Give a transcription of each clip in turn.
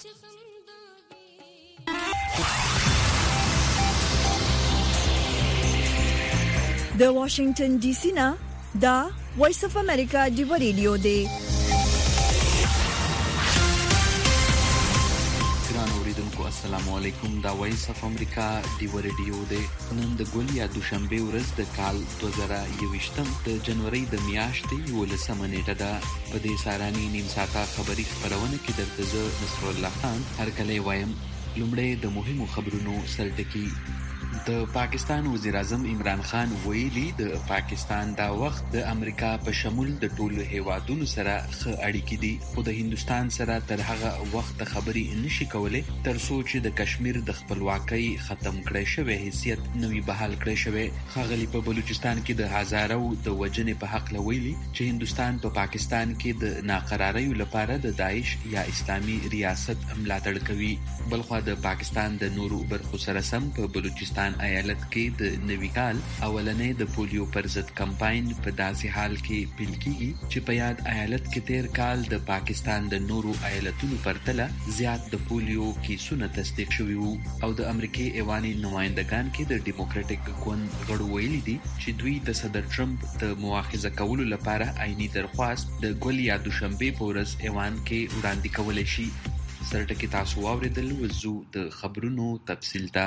د واشنگټن ډي سي نه دا وایس اف امریکا دی ریډیو دی. السلام علیکم. دا وایس اف امریکا دی ریډیو دی. نن د ګولیا دوشنبه ورځ د کال 2021 د جنوري د میاشتې 11 نیټه ده. په دې ساراني نیم ساعته خبری خبرونه کې درته زه نصر الله خان هرکله وایم. لومړی د مهمو خبرونو سرټکی. د پاکستان وزیر اعظم عمران خان ویلي د پاکستان دا وخت د امریکا په شمول د ټولو هیوادونو سره ښه اړیکې دي، خو د هندستان سره تر هغه وخت خبرې نشي کولای تر څو چې د کشمیر د خپلواکۍ ختم کړي شوی حیثیت نوی بحال کړي شوی. ښاغلي په بلوچستان کې د هزارو د وجنې په حق لویلي چې هندستان په پاکستان کې د ناقراریو لپاره د داعش یا اسلامي ریاست ملاتړ کوي. بلخوا د پاکستان د نورو برخو سره سم په بلوچستان ایالت کې د نوي کال اولنې د پولیو پر ضد کمپاین په داسې حال کې پیل کیږي چې په یاد ایالت کې تیر کال د پاکستان د نورو ایالتونو پرتله زیات د پولیو کیسونه تصدیق شوي وو. او د امریکای ایواني نمائندگان کې د ډیموکراټک ګوند غړو ویلي دي چې دوی د صدر ټرمپ د مؤاخذه کولو لپاره آئینی درخواست د ګول یا دوشنبه په ورځ ایوان کې وړاندې کولای شي. سرټکی تاسو واوریدل. وزو د خبرونو تفصیل ته.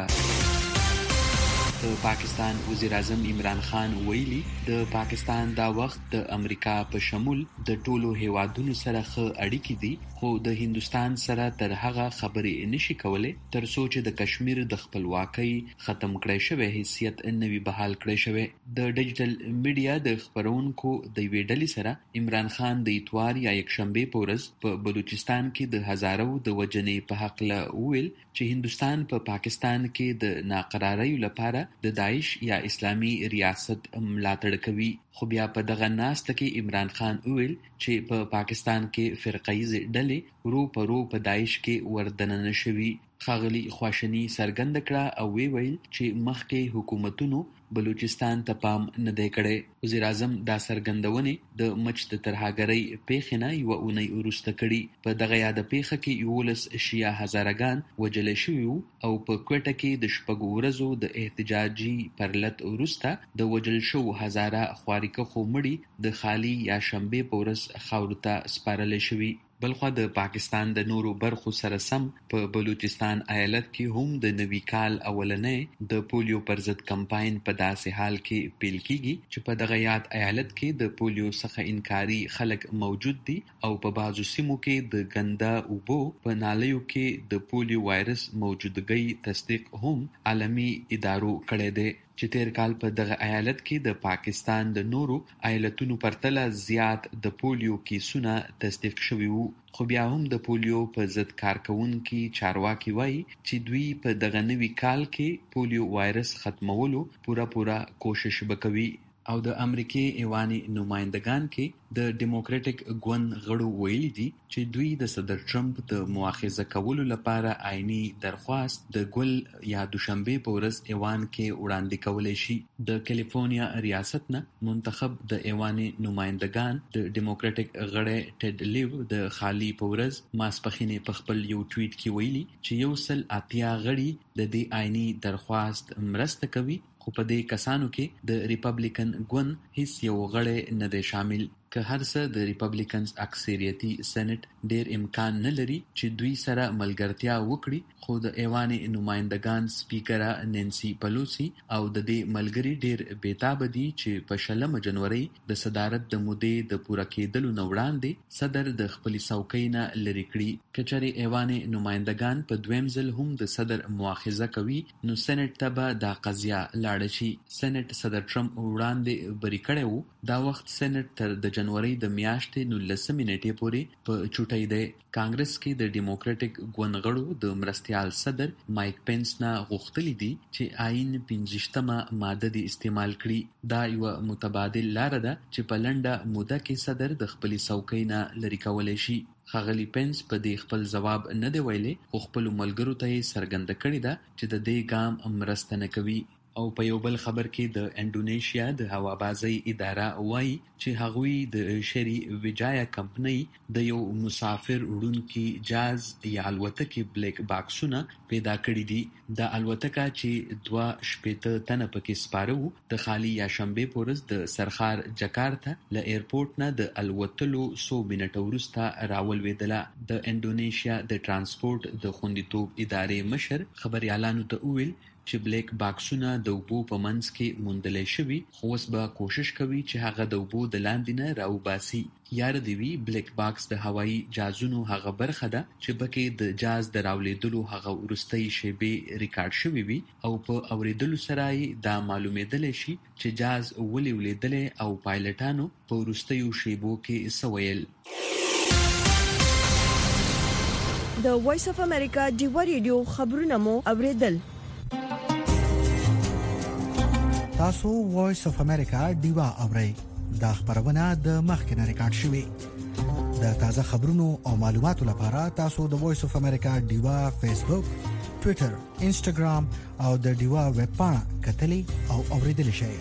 د پاکستان وزیر اعظم عمران خان ویلي د پاکستان دا وخت د امریکا په شمول د ټولو هیوادونو سره ښه اړیکې دي، خو د هندستان سره تر هغه خبرې نشي کولای تر څو چې د کشمیر د خپلواکۍ ختم کړي شوی حیثیت نوی بحال کړي شوی. د ډیجیټل میډیا د خبرونکو د ویډیو ډلې سره عمران خان د اتوار یا یکشنبه په ورځ په بلوچستان کې د هزارو د وجنې په حق له ویل چې هندستان په پاکستان کې د ناقراریو لپاره د داعش یا اسلامي ریاست ملاتړ کوي. خو بیا په دغه ناسته کې عمران خان ویل چې په پاکستان کې فرقایي ډلې ورو په داعش کې وردننه شوي. ښاغلي خواشني څرګنده کړه او ویل چې مخکې حکومتونو بلوچستان ته پام نه دی کړی. وزیر اعظم دا څرګندونه د مچ د ترهاګرۍ پیښې نه یوه اونۍ وروسته کړي. په دغه یاده پیښه کې 11 شیعه هزارګان وژل شوي وو او په کوټه کې د شپږو ورځو د احتجاجي پرلت وروسته د وژل شوو هزاره خوارکخو مړي د خالي یا شنبه په ورځ خاورو ته سپارل شوي. بلخوا د پاکستان د نورو برخو سره سم په بلوچستان ایالت کې هم د نوي کال اولنې د پولیو پر ضد کمپاین په داسې حال کې پیل کیږي چې په دغه یاد ایالت کې د پولیو څخه انکاري خلک موجود دي او په بعضو سیمو کې د ګنده اوبو په نالیو کې د پولیو وایرس موجودګۍ تصدیق هم عالمي ادارو کړی دی چې تیر کال په دغه ایالت کې د پاکستان د نورو ایالتونو پرتله زیات د پولیو کیسونه تصدیق شوي وو. خو بیا هم د پولیو په ضد کارکونکي چارواکي وایي چې دوی په دغه نوي کال کې پولیو وایرس ختمولو پوره کوشش وکوي. او د امریکای ایواني نمائندگان کې د ډیموکراټک ګوند غړو ویلي دي چې دوی د صدر ټرمپ د مؤاخذه کولو لپاره آئینی درخواست د ګول یا دوشنبه په ورځ ایوان کې وړاندې کولای شي. د کیلیفورنیا ریاست نه منتخب د ایواني نمائندگان د ډیموکراټک غړی ټیډ لیو د خالی په ورځ ماسپخینه په خپل یو ټویټ کې ویلي چې 180 غړي د دې آئینی درخواست مرسته کوي، خو په دې کسانو کې د ریپبلیکن ګوند هیڅ یو غړی نه دی شامل. که هر څه د ریپبلیکنز اکثریتي سېنات ډیر امکان نه لري چې دوی سره ملګرتیا وکړي، خو د ایواني نمائندگان سپیکره نانسی پلوسی او د دې ملګری ډیر بیتاب دي چې په 16 جنوري د صدارت د مودې د پوره کېدلو نه وړاندې صدر د خپل څوکۍ نه لرې کړي. کچري ایواني نمائندگان په دویم ځل هم د صدر مؤاخذه کوي نو سېنات ته به دا قضیه لاړ شي. سېنات صدر ټرمپ وړاندې بری کړی وو. دا وخت سېنات تر د جنوري د میاشتې 19 نیټې پورې په چوټۍ دی. کانګرس کې د ډیموکراټک ګوند غړو د مرستیال صدر مایک پینس نه غوښتلی دي چې آئین 15مه ماده دې استعمال کړي. دا یو متبادل لار ده چې په لنډه موده کې صدر د خپل څوکۍ نه لرې کولای شي. ښاغلي پینس په دې خپل ځواب نه دی ویلی، خو خپلو ملګرو ته یې څرګنده کړې ده چې د دې ګام مرسته نه کوي. او په یو بل خبر کې د انډونیشیا د هوابازي اداره وایي چې هغوی د شری ویجایا کمپنۍ د یو مسافر وړونکي جاز یا الوتکې بلیک باکسونه پیدا کړي دي. د الوتکه چې 2 تنه پکې سپاره وو د خالی یا شنبه پورز د سرخار جکارتا له ایرپورټ نه د الوتلو 100 منټه وروسته راولویدله. د انډونیشیا د ترانسپورت د خوندیتوب ادارې مشر خبريالانو ته وویل چې بلیک باکسونه د اوبو په منځ کې موندلې شوي، خو اوس به کوشش کوي چې هغه د اوبو د لاندې نه راوباسي. یاد دی وی بلیک باکس د هوایي جازونو هغه برخه ده چې پکې د جاز د راولیدلو هغه وروستۍ شیبې ریکارډ شوي وي او په اوریدلو سره دا معلومېدلی شي چې جاز ولې ولیدلې او پایلټانو په وروستیو شیبو کې څه ویل. د وایس اف امریکا ډیوا ریډیو خبرونه مو اوریدل. تاسو وایس اف امریکا ډیوا اورئ. دا خبرونه د مخکنه ریکارډ شوې. د تازه خبرونو او معلوماتو لپاره تاسو د وایس اف امریکا ډیوا فیسبوک، ټوئیټر، انسټاګرام او د ډیوا ویب پاڼه کتلی او اوریدل شئ.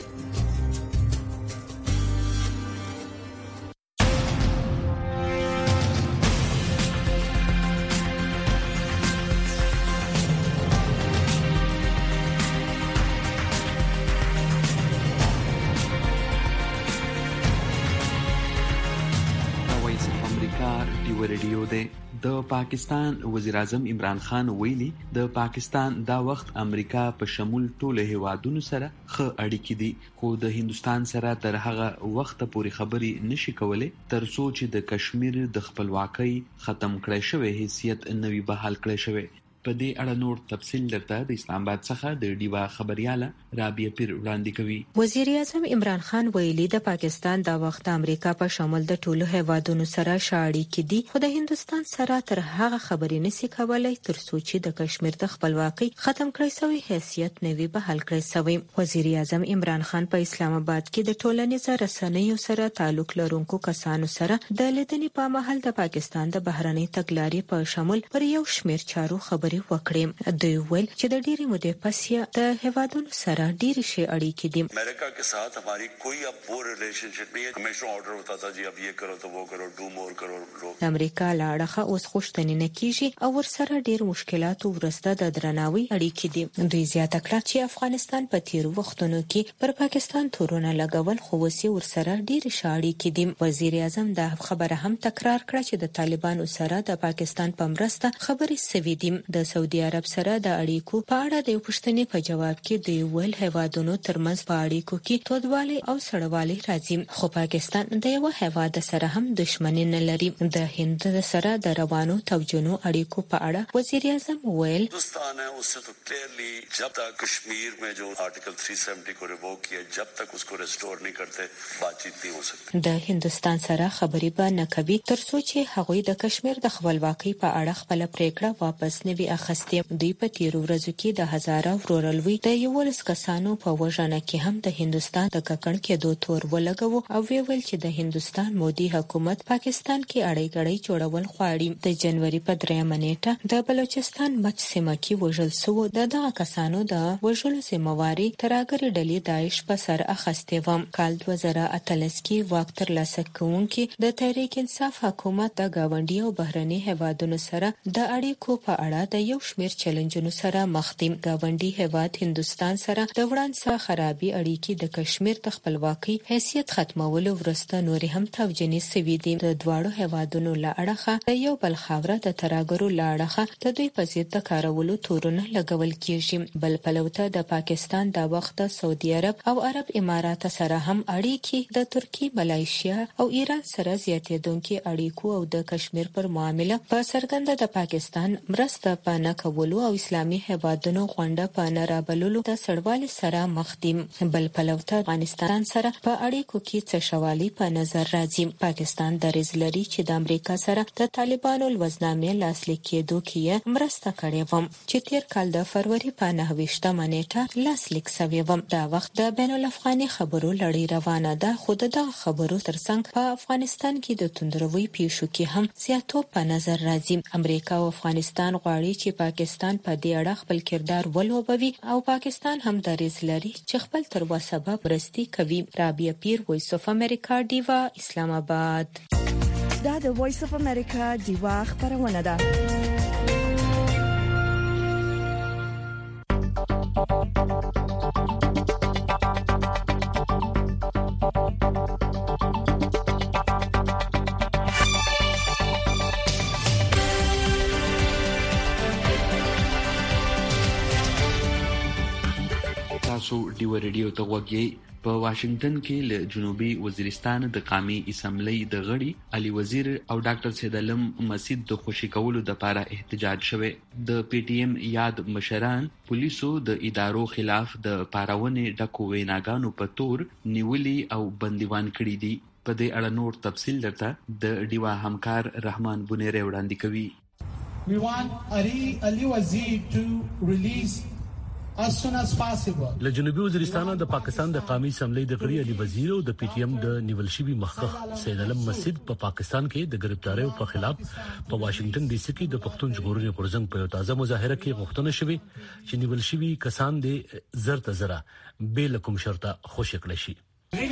د پاکستان وزیر اعظم عمران خان ویلي د پاکستان دا وخت امریکا په شمول ټولو هیوادونو سره ښه اړیکې دي، خو د هندستان سره تر هغه وخت پورې خبرې نشي کولای تر څو چې د کشمیر د خپلواکۍ ختم کړی شوی حیثیت نوي بحال کړی شوی. په دې اړه نور تفصیل درته د اسلام آباد څخه د ډیوا خبرياله رابعه پیر وړاندې کوي. وزیر اعظم عمران خان ویلي د پاکستان دا وخت امریکا په شمول د ټولو هیوادونو سره شاړي کې دي، خو د هندستان سره تر هغه خبرې نشي کولای تر څو چې د کشمیر د خپلواکۍ ختم کړی شوی حیثیت نوي بحال کړی شوی. وزیر اعظم عمران خان په اسلام آباد کې د ټولنیزو رسنیو سره تعلق لرونکو کسانو سره د لیدنې په مهال د پاکستان د بهرنۍ تګلارې په شمول پر یو شمېر چارو خبرې وکړې. دوی ویل چې د ډېری مودې پس د هیوادونو سره ډېری شی اړیکې دي. امریکا के साथ हमारी कोई अब वो रिलेशनशिप नहीं है. हमेशा ऑर्डर होता था जी अब ये करो तो वो करो, डू मोर करो. امریکا لاړه اوس خوشتنی نه کیږي او ورسره ډېر مشکلات ورسته د درناوي اړیکې دي. دوی زیاته کړه چې افغانستان په تیرو وختونو کې پر پاکستان تورونه لګول خو وسی ورسره ډېر شاړي کې دي. وزیر اعظم دا خبره هم تکرار کړه چې د طالبانو سره د پاکستان په مرسته خبرې سوي دي. د سعودي عرب سره د اړیکو په اړه د پوښتنې په جواب کې د یو هیوادونو ترمنځ په اړیکو کې تودوالی او سړوالی راځي، خو پاکستان د یو هیواد سره هم دښمنی نه لري. د هند سره د روانو توجنو اړیکو په اړه وزیر اعظم ویل هندوستان है उससे तो क्लियरली जब तक कश्मीर में जो आर्टिकल 370 को रिवोक किया जब तक उसको रिस्टोर नहीं करते बातचीत नहीं हो सकती. د هندوستان سره خبرې به نه کوي تر څو چې هغوی د کشمیر د خپلواکۍ په اړه خپل پریکړه واپس نه وي اخیستې. دوی په تیرو ورځو کې د هزاره ورورلوي د 11 کسانو په وژنه کې هم د هندوستان د ککړ کېدو تور ولګو او ویل چې د هندوستان مودي حکومت پاکستان کې اړیکړې جوړول غواړي. د جنوري په 3 نیټه د بلوچستان مچ سیمه کې وژل شو د دغه کسانو د وژلو ذمہواری ترهګر ډلې داعش په سر اخیستې و. کال 2013 کې واک ترلاسه کوونکې د تحریک انصاف حکومت د گاونډي او بهرني هیوادونو سره د اړیکو په اړه د یو شمېر چیلنجونو سره مخ دي. گاونډي هیواد هندوستان سره د وړاندې خرابي اړیکې د کشمیر د خپلواکۍ حیثیت ختمولو ورسته نور هم توجنی سوي دي. د دواړو هیوادونو لاړه د یو بل خاوره د تراګرو لاړه د دوی په ضد د کارولو تورونه لګول کیږي. بل پلوته د پاکستان د وخت سعودي عرب او عرب امارات سره هم اړیکې د ترکی، ملایشیا او ایران سره زیاتېدونکو اړیکو او د کشمیر پر معاملې په سرګند د پاکستان مرسته په نه کولو او اسلامي هیوادونو غونډه په نه رابللو د سړوالي سره مخ دي. بل پلوته افغانستان سره په اړیکو کې څه شوالي په نظر راځي. پاکستان درز لري چې د امریکا سره د طالبانو لوزنامې لاسلیک کېدو کې مرسته کړې و چې تیر کال د فروری په 9 نیټه لاسلیک شوی و. دا وخت د بین الافغاني خبرو لړۍ روانه ده، خو د خبرو ترڅنګ په افغانستان کې د توندروي پیښو کې هم زیاتو په نظر راځي. امریکا او افغانستان غواړي چې پاکستان په دې اړه خپل کردار ولوبوي او پاکستان هم دریځ لري چې خپل تر وسه برستی کوي. رابعه پیر، وایس اف امریکا، ډیوا، اسلام آباد. دا د وایس اف امریکا ډیوا خبرونه ده. تاسو ډیو ریډیو ته وګورئ. په واشنگټن کې له جنوبي وزیرستان د قومي اسمبلی د غړي علي وزیر او ډاکټر سید علم مسجد د خوشی کولو د لپاره احتجاج شوه. د پی ټی ایم یاد مشران پولیسو د ادارو خلاف د پاراونې ډکو ویناګانو په تور نیولي او بندیوان کړي دي. په دې اړه نور تفصیل درته د ډیوا همکار رحمان بونیره وړاندې کوي. We want Ali Wazir to release as soon as possible. له جنوبي وزیرستان د پاکستان د قومي اسمبلی د غړي علي وزیر او د پی ټی ایم د نیول شوی مخکخ سید علم مسجد په پاکستان کې د گرفتاریو په خلاف په واشنگټن ډي سي کې د پښتون ژغورنې غورځنګ په یو تازه مظاهره کې غوښتنه شوې چې نیول شوی کسان د زر تزره بل کوم شرطه خوشی کړي شي. په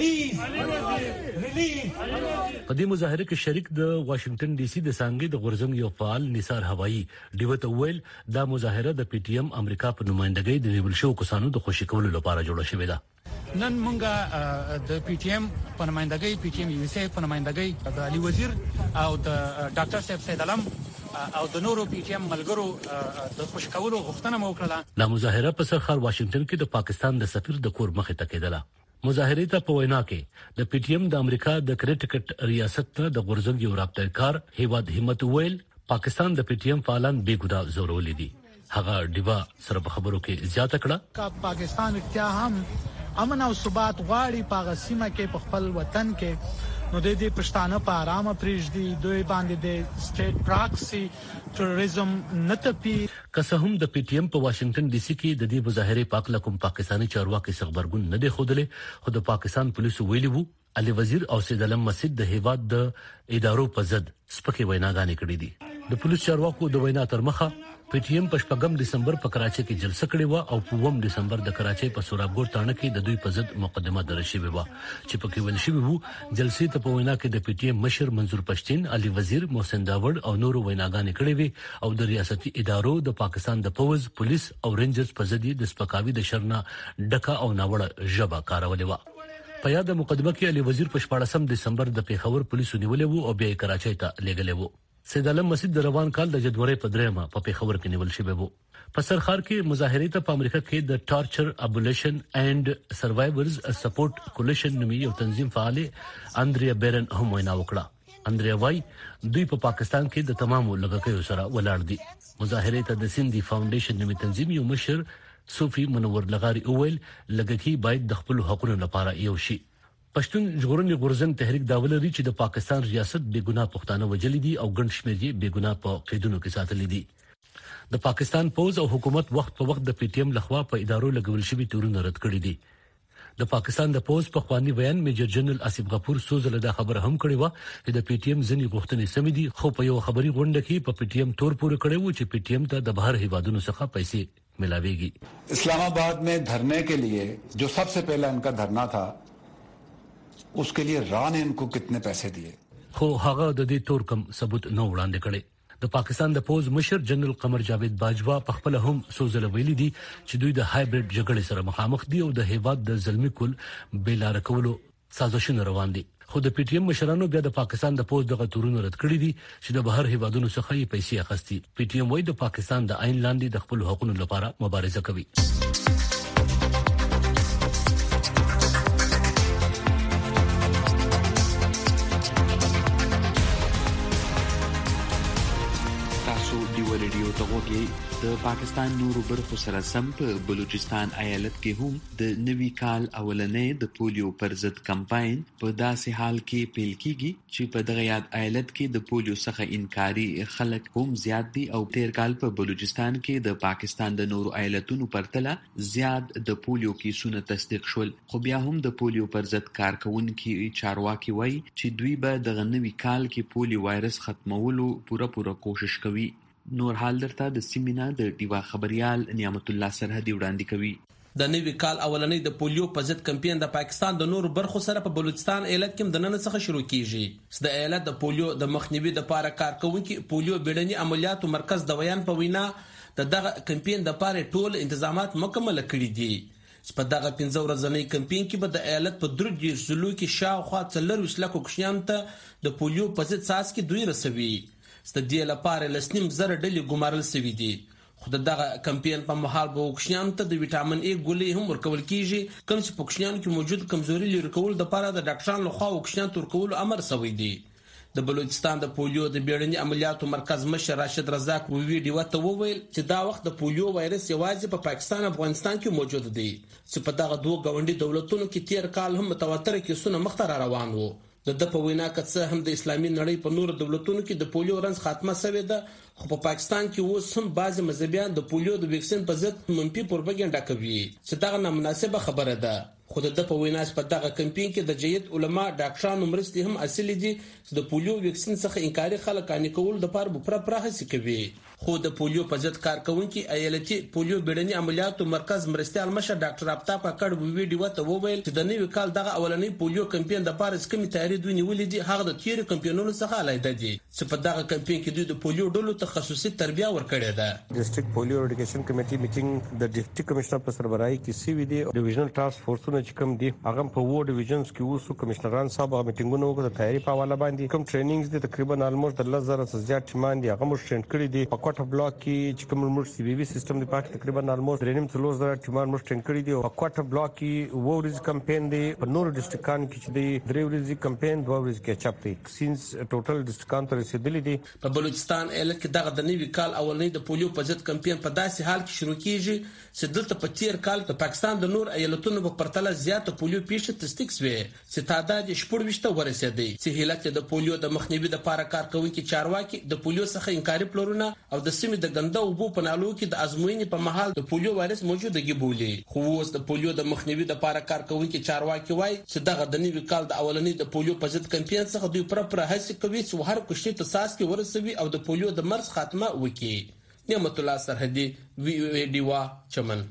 دې مظاهره کې شریک د واشنگټن ډي سي د څنګه د غورځنګ یو فعال نثار هوایی دیوته ویل دا مظاهره د پی ټی ایم امریکا په نمائندګۍ د نیول شو کسانو د خوشی کولو لپاره جوړه شوې ده. نن مونږه د پی ټی ایم په نمائندګۍ پی ټی ایم یو سی په نمائندګۍ د علي وزیر او د ډاکټر صاحب سید علم او د نورو پی ټی ایم ملګرو د خوشی کولو غوښتنه مو وکړه. دا مظاهره په سرخار واشنگټن کې د پاکستان د سفیر د کور مخې ته کېدله. مظاهره ته په وینا کې د پی ټی ایم د امریکا د کرټیکټ ریاست ته د غورځنګ یو رابطه‌کار هیواد همت ویل پاکستان د پی ټی ایم فعالان بے ګناه زورولې دي. هغه ډیوا سره په خبرو کې زیاته کړه پاکستان اختیا هم امن او ثبات غواړي په غسیمه کې په خپل وطن کې نو د دې پښتانه په آرام پریږدي دوی باندې د سټیټ پراکسي ټوریزم نتپی. که هم د پی ټی ایم په واشنگټن ډي سي کې د دې مظاهره پاک لکم پاکستاني چارواکي خبرګون نه دی خوده خو د پاکستان پولیسو ویلي وو علي وزیر او سید علم مسجد د هیواد د ادارو په ضد سپکې ویناګانې کړې دي. د پولیس چارواکو د وینا تر مخه پی ټی ایم په 8 دسمبر په کراچۍ کې جلسه کړې و او په 9 دسمبر د کراچۍ په سورابګور تانه کې د دوی په ضد مقدمه درج شوې و چې په کې ویل شوی وو جلسې ته په وینا کې د پی ټی ایم مشر منظور پښتين، علي وزیر، محسن داوړ او نورو ویناګانې کړې وي او د ریاستي ادارو د پاکستان د پوز، پولیس او رینجرز په ضد د سپکاوي د شرنا ډکا او ناوړه ژبه کارولې و. په یاد مقدمه کې علي وزیر په 14 دسمبر د پیښور پولیسو نیولې وو او بیا کراچۍ ته لېږلې وو. سید علم مسجد د روان کال د جنوري په 3 په پیښور کې نیول شوی وو. په سرخار کې مظاهره ته په امریکا کې د ټارچر ابولیشن اینڈ سروایورز سپورټ کولیشن نومي یو تنظیم فعال اندریا بیرن هم وینا وکړه. اندریا وای دوی په پاکستان کې د تمامو لګکیو سره ولاړ دي. مظاهره ته د سیندي فاونډیشن نومي تنظیم یو مشر صوفي منور لغاري اویل لګکی باید د خپل حقوقو لپاره یو شي. پښتون ژغورنې غورځنګ تحریک دا ولري چې د پاکستان ریاست بے ګناه پښتانه وجلي دي او ګڼ شمېر یې بے ګناه په قیدونو کې ساتلي دي. د پاکستان پوز او حکومت وخت په وخت د پی ټی ایم لخوا په ادارو لګول شوی تورونه رد کړی دي. د پاکستان د پوز په خواني بیان میجر جنرال آصف غفور سوزله دا خبره هم کړې و چې د پی ټی ایم ځنی غوښتنې سمې دي خو په یو خبري غونډه کې په پی ټی ایم تور پورې کړی و چې پی ټی ایم ته د بهر هیوادونو څخه پیسې ملاويږي. اسلام آباد में धरने के लिए जो सबसे पहला इनका धरना था उसके लिए را ने इनको कितने पैसे दिए خو هغه د دې تور کم ثبوت نه وړاندې کړي. د پاکستان د پوز مشر جنرال قمر جاوید باجوا په خپل هم سوزله ویلي دي چې دوی د هایبرید جګړې سره مخامخ دي او د هیواد د ظلمي کول بیلار کولو سازشونه روان دي. خو د پی ټی ایم مشرانو بیا د پاکستان د پوز دغه تورونه رد کړی دي چې د بهر هیوادونو څخه یې پیسې اخستي. پی ټی ایم وايي د پاکستان د عین لاندې د خپل حقوقو لپاره مبارزه کوي. د پاکستان نورو برخو سره سم په بلوچستان ایالت کې هم د نوي کال اولنې د پولیو پر ضد کمپاین په داسې حال کې پیل کیږي چې په دغه یاد ایالت کې د پولیو څخه انکاري خلک هم زیات دي او تیر کال په بلوچستان کې د پاکستان د نورو ایالتونو پرتله زیات د پولیو کیسونه تصدیق شول. خو بیا هم د پولیو پر ضد کارکونکي چارواکي وایي چې دوی به د نوي کال کې پولیو وایرس ختمولو پوره کوشش کوي. نور حال درته د سیمینا د ډیوا خبريال نعمت الله سرحدي وړاندې کوي. د نوي کال اولنۍ د پولیو په ضد کمپاین د پاکستان د نورو برخو سره په بلوچستان ایالت کې د نن څخه شروع کیږي. د ایالت د پولیو د مخنیوي لپاره کارکونکي پولیو بیړني عملیاتو مرکز د ویان په وینا دغه کمپاین د لپاره ټول انتظامات مکمل کړي دي. په دغه 15 ورځنۍ کمپاین کې به د ایالت په 3 ضلعو کې شاوخوا 4 لک کوچنیان ته د پولیو په ضد څاڅکي دوی رسوي. د دې لپاره لسنیم زره ډلې ګمارل شوې دي. خو دغه کمپاین په مهال به کوچنیانو ته د وټامین ای ګولۍ هم ورکول کیږي، کوم چې په کوچنیانو کې موجود کمزوري لري کول د لپاره د ډاکټرانو لخوا کوچنیانو ته ورکول امر شوی دی. د بلوچستان د پولیو د بیړني عملیاتو مرکز مشر راشد رزاق ویډیو ته وویل چې دا وخت د پولیو وایرس یوازې په پاکستان او افغانستان کې موجود دی، چې په دغه دوه غونډي دولتونو کې تیر کال هم متواتر کیسونه مخته روان وو. د په وینا کڅه هم د اسلامي نړۍ په نورو دولتونو کې د پولیو رنځ خاتمه شوې ده، خو په پاکستان کې اوس هم بعضي مذهبيان د پولیو د ویکسین په ضد منفي پروپاګاندا کوي، چې دا نامناسبه خبره ده. خو د په وینا په دغه کمپاین کې د جید علما ډاکټرانو مرستې هم اصلي دي چې د پولیو ویکسین څخه انکاري خلک کانې کول د لپاره پرهڅه کوي. خو د پولیو په ضد کارکونکي ایالتي پولیو بیړني عملیاتو مرکز مرستيال مشر ډاکټر افتاب کاکړ ویډیو ته وویل چې د نوي کال دغه اولنۍ پولیو کمپاین د لپاره سکمي تیاری دوی نیولې دي، هغه د تیر کمپاینونو څخه علاوه دي چې په دغه کمپاین کې دوی د پولیو ډلو تخصصي تربیه ورکړې ده. ډیسټریکټ پولیو ایډوکیشن کمیټي میټینګ د ډیپټي کمشنر په سربراهي کې سی وی دی. ډیویژنل ټاسک فورسونه چې کوم دي هغه په وو ډیویژنز کې اوسو کمشنران صاحب میټینګونو وکړه، تیاری په حواله باندې کوم ټریننګز دي تقریبا آلموست 10,000 څخه زیات ټیمان دي هغه مو ټرین کړی دي. په کوټه بلاک کې چې کوم موږ سی بي بي سیستم دی پاک تقریبا آلموست 3,000 ټیمان مو ټرین کړی دي. په کوټه بلاک کې وورز کمپاین دی، په نور ډیسټریکټان کې چې دی 3 ورځې کمپاین 2 ورځې کې چاپ دی. سینس ټوټل ډیسټریکټان ته رسیدلی دي. په بلوچستان ایالت کې دغه د نوي کال اولنۍ د پولیو په ضد کمپاین په داسې حال کې شروع کیږي چې دلته په تیر کال د پاکستان د نور ایالتونو په پرتله زیاته پولیو پیښې تصدیق شوې چې تعداد یې 14 ورسېدی. چې هیلت د پولیو د مخنیوي لپاره کارکونکي چارواکي د پولیو څخه انکاري پلورونه او د سیمې د ګنده اوبو په نالو کې د ازموینې په محل د پولیو وایرس موجودګي بولي. خو اوس د پولیو د مخنیوي لپاره کارکونکي چارواکي وایي چې دغه د نوي کال د اولنۍ د پولیو په ضد کمپاین څخه دوی پر هڅه کوي چې هر کوشش ته ساس کې ورسوي او د پولیو د مرز خاتمه وکړي. نعمت الله سرحدي ویډیو چمن.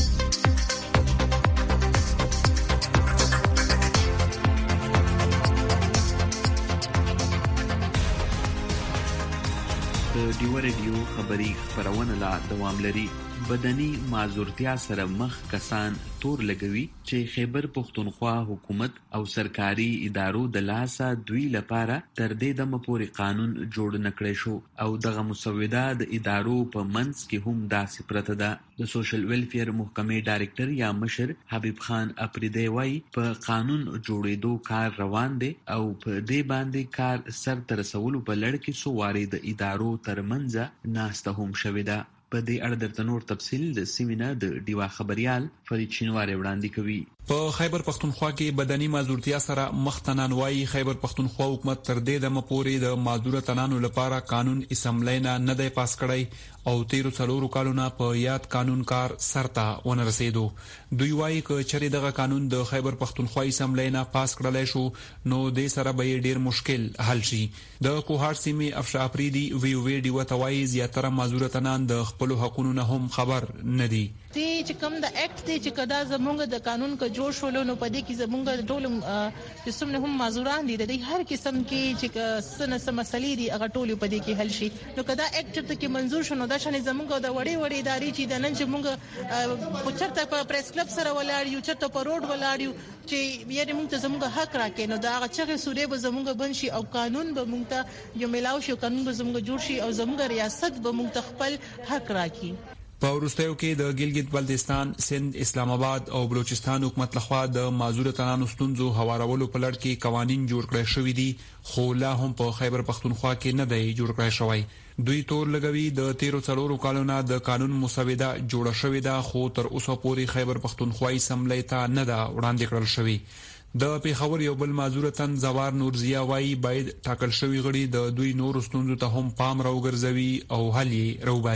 ډیو ریډیو خبری خبرونه لا دوام لري. بدني معذورتیا سره مخ کسان تور لګوي چې خیبر پختونخوا حکومت او سرکاري ادارو د لاسه دوی لپاره تر دې دمه پورې قانون جوړ نکړی شو او دغه مسوده د ادارو په منځ کې هم داسې پرته ده. د سوشل ویلفیر محکمې ډایرکټر یا مشر حبیب خان اپریدی وایي په قانون جوړېدو کار روان دی او په دې باندې کار سر تر رسولو په لړ کې څو واري د ادارو ترمنځ ناسته هم شوې ده. په دې اړه درته نور تفصیل د سیمینا د ډیوا خبريال فرید شینواری وړاندې کوي. په خیبر پختونخوا کې بدني معذورتیا سره مختنان وایي خیبر پختونخوا حکومت تر دې د مپوري د معذور تنانو لپاره قانون اسمبلینا نه دی پاس کړی او 13 کالونه په یاد قانون کار سرته ونه رسیدو. دوی وایي چې چری دغه قانون د خیبر پختونخوا اسمبلینا پاس کړلای شو نو د سره به ډیر مشکل حل شي. د کوهار سیمې افشا افریدي ویډیو توای زیاتره معذور تنان د خپل حقوقو نه هم خبر نه دي. چې کوم د اکټ دی چې کدا زمونږ د قانون کا جوړ شول نو پدې کې زمونږ ټول چې څومره هم معذوران دي د هر قسم کې چې سنه مسلې دي هغه ټول پدې کې حل شي. نو کدا اکټ ته کې منزور شونه دا شنه زمونږ د وړې ادارې چې د نن چې مونږ په چرته په پریس کلب سره ولاړ یو چرته په روډ ولاړ یو چې یې مونږ ته زمونږ حق راکې نو دا هغه چې سورې به زمونږ بنشي او قانون به مونږ ته یو ملاو شي قانون به زمونږ جوړ شي او زمونږ ریاست به مونږ ته خپل حق راکې. په ورستیو کې د ګلګت بلتستان، سند، اسلام آباد او بلوچستان حکومت لخوا د معذور تنانو ستونزو هوارولو په لړ کې قوانين جوړ کړی شوی دي خو لا هم په خیبر پختونخوا کې نه دی جوړ کړی شوی. دوی تور لګوي د 13 کالونو د قانون مسوده جوړه شوې ده خو تر اوسه پورې خیبر پختونخوا اسمبلی ته نه دا وړاندې کړل شوی. د پیښور یو بل معذور تن زوار نورزیا وایي باید ټاکل شوی غړي د دوی نور ستونزو ته هم پام راوګرځوي او حل یې راوباسي.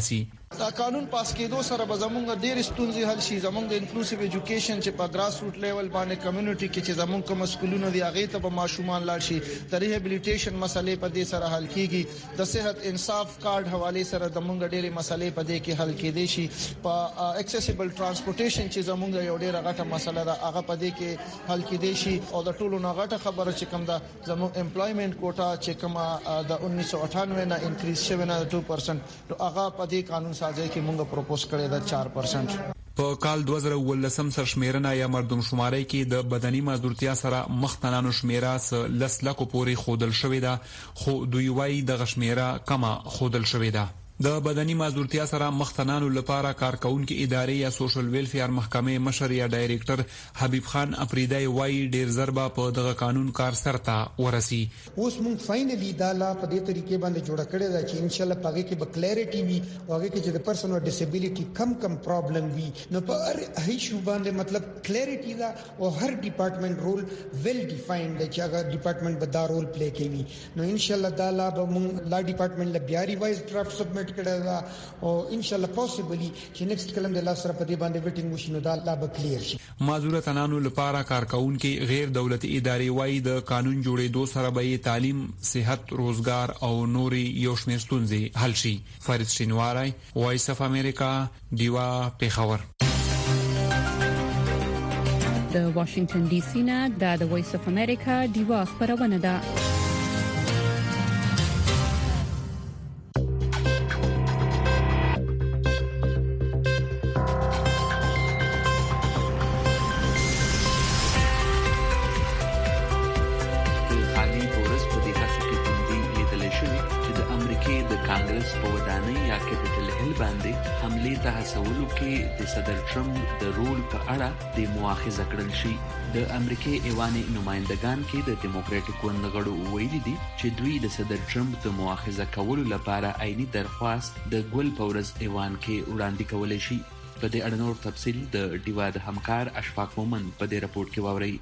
دا قانون پاس کېدو سره به زمونږ ډېر ستونزې حل شي. زمونږ د انکلوسیو ایجوکیشن چې په ګراس روټ لیول باندې کمیونټي کې چې زمونږ کوم سکولونه دی هغه ته به ماشومان لاړ شي. د ریهابلیټیشن مسلې په دې سره حل کیږي. د صحت انصاف کارت حواله سره زمونږ ډېرې مسلې په دې کې حل کېدي شي. په اکسیسیبل ترانسپورټیشن چې زمونږ یو ډېر غټه مسله ده هغه په دې کې حل کېدي شي. او د ټولو نه غټه خبره چې کوم ده زموږ امپلایمنت کوټا چې کوم د 1998 نه انکریز شوی نه 2% نو هغه په دې قانون سازي کې موږ پروپوز کړی دا 4%. په کال 2018 سرشمیرنه یا مردم شماري کې د بدني مزدورتیا سره مختنانو شمیره س لسلکو پورې خودل شوې ده خو دوی وايي د غشمیره کما خودل شوې ده. د بدني مزدورتیا سره مختنانو لپاره کارکونکو ادارې یا سوشل ویلفیر محکمې مشر یا ډایریکټر حبیب خان اپریدای وایي ډیر ضربه په دغه قانون کار سرته ورسي. اوس مونږ فاینلی دا لا په دې طریقې باندې جوړ کړی دا چې ان شاء الله پاره کې به کلیریټي وي او هغه کې چې د پرسن او ډیسیبিলিټي کم پرابلم وي نو په هر هیڅ باندې مطلب کلیریټي دا او هر ډپارټمنټ رول ویل ډیفاینډ چې هغه ډپارټمنټ به دا رول پلی کوي. نو ان شاء الله دا لا به مونږ لا ډپارټمنټ لا بیا ریوایز ډرافټ سبمټ کړه دا او ان شاء الله پوسیبلی چې نیکسټ کلم د لاس سره په دې باندې ویټینګ ماشين دا لا به کلیر شي. معذوره تنانو لپاره کارکونکو غیر دولتي ادارې وايي د قانون جوړېدو سره به تعلیم، صحت، روزګار او نوري یو شمېر ستونزې حل شي. فارس شینواری، وایس اف امریکا، دیوا پیښور. د واشنگټن ډي سي نه د وایس اف امریکا دیوا خبرونه ده. کانګرس په ودانۍ یا کیپټل هیل باندې حمله ته هڅولو کې د صدر ټرمپ د رول په اړه د مؤاخذه کړل شي. د امریکای ایوان نمائندگان کې د ډیموکراټیک ګوند غړو ویلي دي چې دوی د صدر ټرمپ د مؤاخذه کولو لپاره عیني درخواست د ګل پورز ایوان کې وړاندې کولای شي. په دې اړه نور تفصیل د ډیوا د همکار اشفاق مومن په دې راپورټ کې واوري.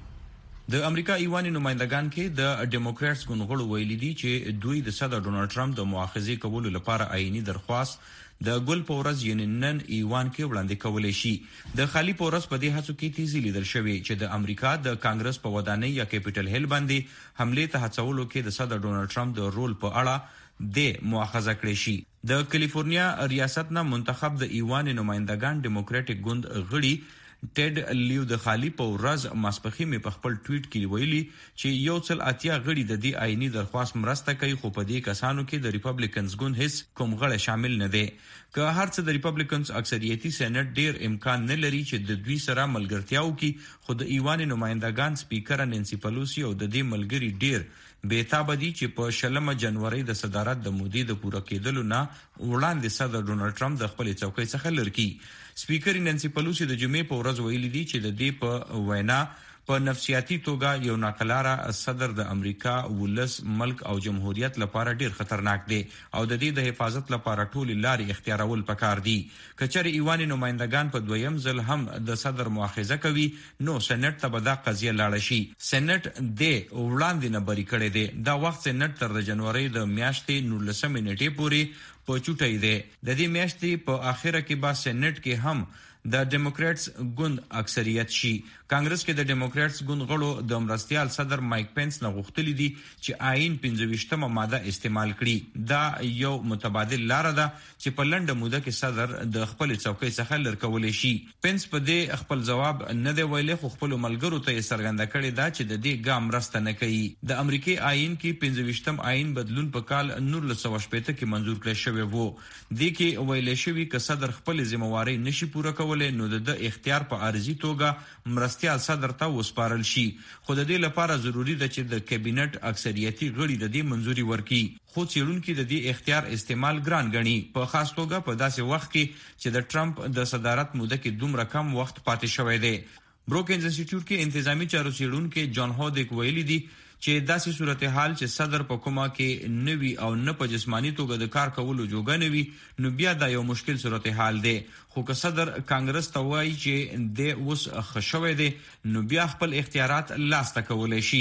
د امریکا ایوان نمائندگان کې د ډیموکراتس ګوند ویلي دي چې دوی د صدر ډونالد ټرمپ د مؤاخذه کولو لپاره عیني درخواست د ګل پورز یونین ایوان کې وړاندې کولای شي. د خالی پورز په دې هڅو کې تیزی لیدل شوې چې د امریکا د کانګرس په ودانۍ یا کیپټل هیل باندې حمله ته هڅولو کې د صدر ډونالد ټرمپ د رول په اړه د مؤاخذه کړی شي. د کالیفورنیا ریاست نه منتخب د ایوان نمائندگان ډیموکراټیک ګوند غړي ټیډ لیو د خالی په ورځ ماسپخیم په خپل ټویټ کې ویلي چې یو څل اتیا غړي د دې آئینی درخواست مرسته کوي خو په دې کسانو کې د ریپبلیکنز ګوند هیڅ کوم غړی شامل نه دی. که هر څه د ریپبلیکنز اکثریتي سېنات ډیر امکان نه لري چې د دوی سره ملګرتیا وکړي خو د ایوان نمائندگان سپیکر نانسی پلوسی او د دې ملګری ډیر بیتاب دي چې په 16 جنوري د صدارت د مودې د پوره کېدلو نه وړاندې صدر ډونالد ټرمپ د خپل څوکۍ څخه لري. سپیکر نانسی پلوسی د جمعې په ورځ ویلي دي چې د دې په وینا په نفسیاتي توګه یو ناکلاره صدر د امریکا ولس ملک او جمهوریت لپاره ډیر خطرناک دی او د دې د حفاظت لپاره ټول لارې اختیارول پکار دي. کچره ایوان نمائندگان په دویم ځل هم د صدر مؤاخذه کوي نو سېنات ته به دا قضیه لاړه شي. سېنات د وړاندې نه بری کړی دی. دا وخت سېنات تر د جنوري د میاشتې 19 نیټې پورې په چوټي دی. د دې میاشتې په اخره کې به سېنات کې هم د ډیموکراتس ګوند اکثریت شي. کانګرس کې د ډیموکراتس ګوند غړو د مرستيال صدر مایک پنس نه غوښتلی دي چې آئین 25مه ماده استعمال کړي. دا یو متبادل لار ده چې په لنډه موده کې صدر د خپل څوکۍ څخه لرکولې شي. پنس په دې خپل جواب نه دی ویلي خو خپل ملګرو ته یې څرګنده کړې ده چې د دې ګام راسته نه کوي. د امریکای آئین کې 25م آئین بدلون په کال 1970 کې منزور کړی شوی وو. د کې ویل شوی ک صدر خپل ذمہواری نشي پوره کولای نو د اختیار په عارضی توګه مرستيال صدر ته وسپارل شي. خو د دې لپاره ضروری ده چې د کابینټ اکثریتي غړي د دې منځوري ورکړي. خو څېړونکو د دې اختیار استعمال ګران غني په خاص توګه په داسې وخت کې چې د ټرمپ د صدارت موده کې دومره کم وخت پاتې شوی دی. بروکینز انسټیټیوټ کې انتظامی چارو څېړونکو جان هودیک ویلي دي چې داسې صورتحال چې صدر په کومه کې نوي او نه په جسمانی توګه د کار کولو جوګه نوي نو بیا دا یو مشکل صورتحال دی. خو که صدر کانګرس ته وایي چې د اوس خښوي دي نو بیا خپل اختیارات لاسته کولای شي.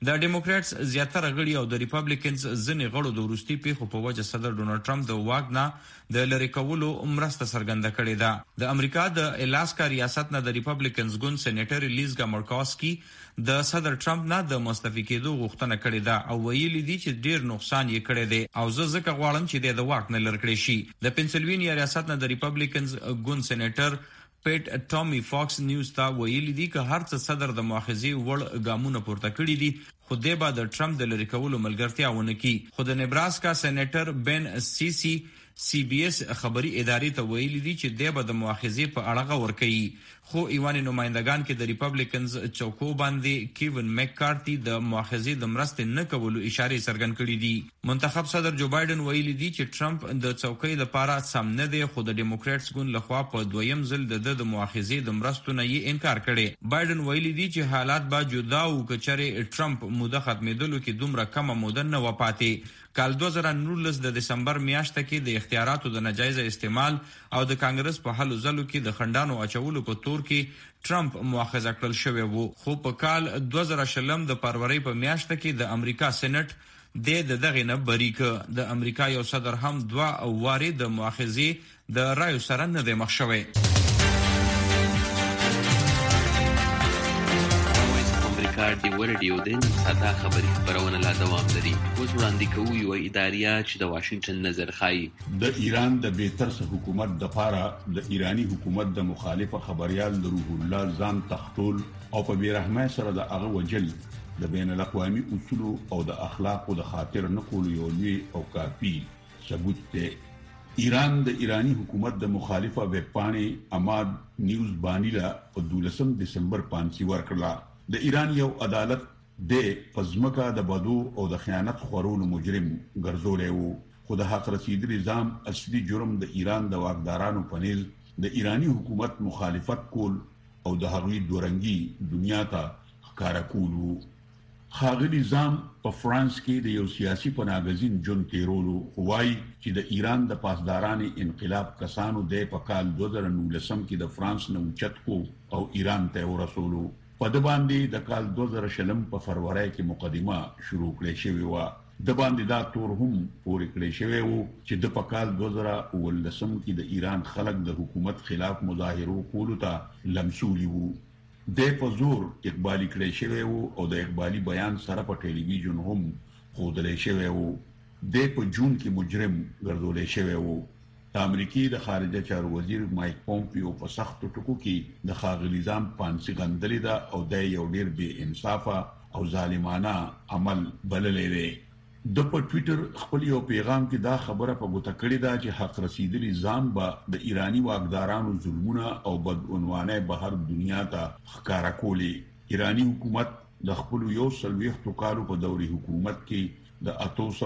د ډیموکراتس زیاتره غړي او د ریپابلیکنز ځینې غړو د وروستي پیښو په وجه صدر ډونالد ټرمپ د واک نه د لری کولو مرسته څرګنده کړې ده. د امریکا د الاسکا ریاست نه د ریپابلیکنز ګوند سېنیټر لیزا مارکوسکی د صدر ټرمپ نه د مستعفي کېدو غوښتنه کړې ده او ویلي دي چې ډیر نقصان یې کړی دی او زه ځکه غواړم چې د واک نه لری کړی شي. د پنسلوینیا ریاست نه د ریپابلیکنز ګوند سېنیټر پیټ ټامي فاکس نیوز ته ویلي دي چې هر څه صدر د مؤاخذې وړ ګامونه پورته کړي دي خو د بعد د ټرمپ د لری کولو ملګرتیا ونه کی. خو د نیبراسکا سېنیټر بن سی بي اس خبري ادارې ته ویلي دي چې د بعد د مؤاخذې په اړه غور کوي. خو ایواني نمائندگان کې د ریپابلیکنز چوکو باندې کیون میکارتي د مؤاخذې د مرستې نه کولو اشاره څرګند کړې دي. منتخب صدر جو بایدن ویلي دي چې ټرمپ د چوکۍ لپاره سم نه دی خو د ډیموکراتس ګوند لخوا په دویم ځل د مؤاخذې د مرستو نه یې انکار کړي. بایدن ویلي دي چې حالات به جدا او کچره ټرمپ موده ختمېدلو کې دومره کمه موده نه و پاتې. کال 2019 د دسمبر میاشت کې د اختیاراتو د ناجایز استعمال او د کانګرس په حل ځلو کې د خندانو اچولو په تور کې ټرمپ مؤاخذه کړل شوی وو. خو په کال 2020 د فروری په میاشت کې د امریکا سېنات دغه نه بری ک. د امریکا یو صدر هم 2 واره د مؤاخذې د رایو سره نه د مخ شوی. ډیور ډیو دین ساده خبري خبرونه لا دوام لري. اوس وړاندې کوو یو اداریا چې د واشنگټن نظر خایي. د ایران د بهتر حکومت د لپاره د ایرانی حکومت د مخالفه خبريال روح الله ځان تختول او په بیرحمه سره د هغه وجل د بین الاقوامي اصول او د اخلاق او د خاطر نه کول یو لوی او کافي ثبوت دی. ایران د ایرانی حکومت د مخالفه ویب پاڼې اماد نیوز بانیلا په 12 دسمبر پانسی ورکړه. د ایران یو عدالت د پزمکا د بدو او د خیانت خورولو مجرم ګرځولې وو. خو د حق رسیدلي نظام اصلي جرم د ایران د واکدارانو پنیز د ایرانی حکومت مخالفت کول او د هغوی دورنګي دنیا ته ښکارا کول. خاغلی نظام په فرانس کې د یو سیاسي پناهګزین جون تیرولو وایي چې د ایران د پاسداران انقلاب کسانو د په کال 2019 کې د فرانس نه اوچت کو او ایران ته ورسولو. په د باندې د کال 2020 په فروری کې مقدمه شروع کړې شوې و. د باندې دا تور هم پورې کړې شوې وو چې د په کال 2019 کې د ایران خلک د حکومت خلاف مظاهرو کولو ته لمسولي وو. د په زور اقبالي کړې شوې وو او د اقبالي بیان سره په ټلویزیون هم ښودل شوې وو. د په جون کې مجرم ګرځولې شوې وو. د امریکای د خارجه چارو وزیر مایک پومپیو په سختو ټکو کې د خاغلی نظام پانسي غندلې ده او د یو ډیر بې انصافه او ظالمانه عمل بللې ده. د په ټوئیټر خپل یو پیغام کې دا خبره په ګوته کړې ده چې حق رسیدلي نظام به د ایرانی واکدارانو ظلمونه او بدعنوانه بهر دنیا ته ښکارا کولې. ایرانی حکومت د خپل یو سلويختو کالو په دوري حکومت کې د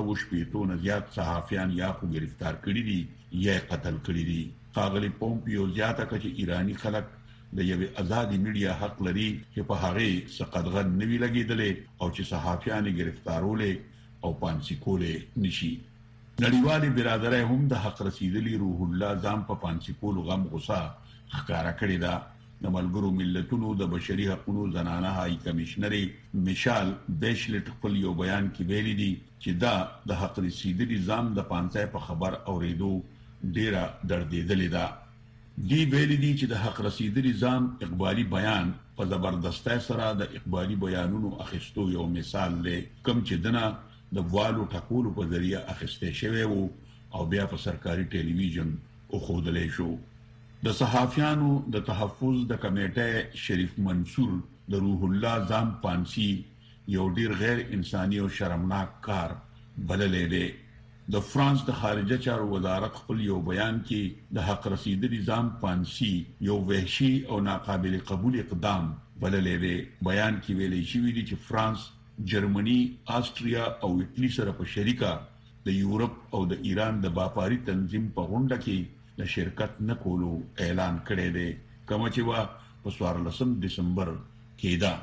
800 نه زیات صحافیان یا خو گرفتار کړي دي یا قتل کړي دي. خاغلی پومپیو زیاته کړي چې ایرانی خلک د یو آزادي میډیا حق لري چې په هغه سقدغن نوي لګیدلې او چې صحافیان گرفتارولې او پانسي کولې نشي. نړیوالې برادرۍ هم د حق رسیدلي روح الله ځان په پانسي کولو غم غوسه ښکارا کړی ده. د ملګرو ملتونو د بشري حقوقو زنانه هاي کمشنري میشال بیشلټ خپل یو بیان کې ویلي دي چې دا د حق رسیدلي نظام د پانځای په خبر اوریدو ډیره دردېدلې ده. دی ویلي دي چې د حق رسیدلي نظام اقبالي بیان په زبردستۍ سره د اقبالي بیانونو اخیستو یو مثال دی کوم چې دنه د والو ټکولو په ذریعہ اخیسته شوی وو او بیا په سرکاري ټلویزیون او خودلې شو. د صحافیانو د تحفظ د کمیټې شریف منصور د روح الله ځان پانسي یو ډیر غیر انساني او شرمناک کار بللې دی. د فرانس د خارجه چارو وزارت خپل یو بیان کې د حق رسیدلي نظام پانسي یو وحشي او ناقابل قبول اقدام بللې دی. بیان کې ویلي شوی دی چې فرانس، جرمني، آسټریا او ایټالي سره په شریکه د یورپ او د ایران د باپاري تنظیم په غونډه کې د شرکت نکولو اعلان کړی دی کوم چې وا په 14 دسمبر کې ده.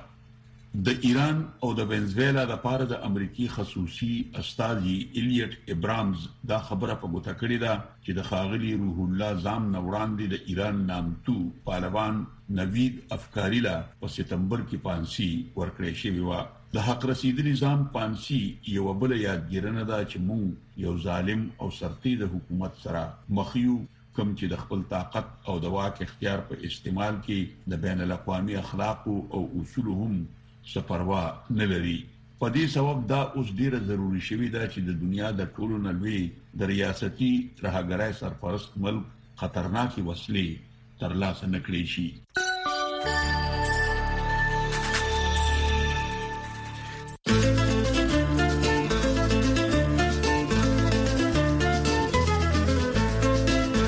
د ایران او د وینزویلا د پاره د امریکای خصوصي استاذي الیټ ابرامز دا خبره په ګوته کړې ده چې د خاغلی روح الله ځام نوړاندې د ایران نامتو پهلوان نوید افکاری لا په سپتمبر کې پانسي ورکړې شوی و. د حق رسید نظام پانسی یو بل یادګیرنه ده چې موږ یو ظالم او سرتي د حکومت سره مخیو کوم چې د خپل طاقت او د واک اختیار په استعمال کې د بین الاقوامي اخلاق او اصولهم څخه پروا نه لري. په دې سبب دا اوس ډیره ضروری شوې ده چې د دنیا د ټولو نړۍ د ریاستي ترهګرۍ سرپرست ملک خطرناکي وسلې ترلاسه نکړي شي.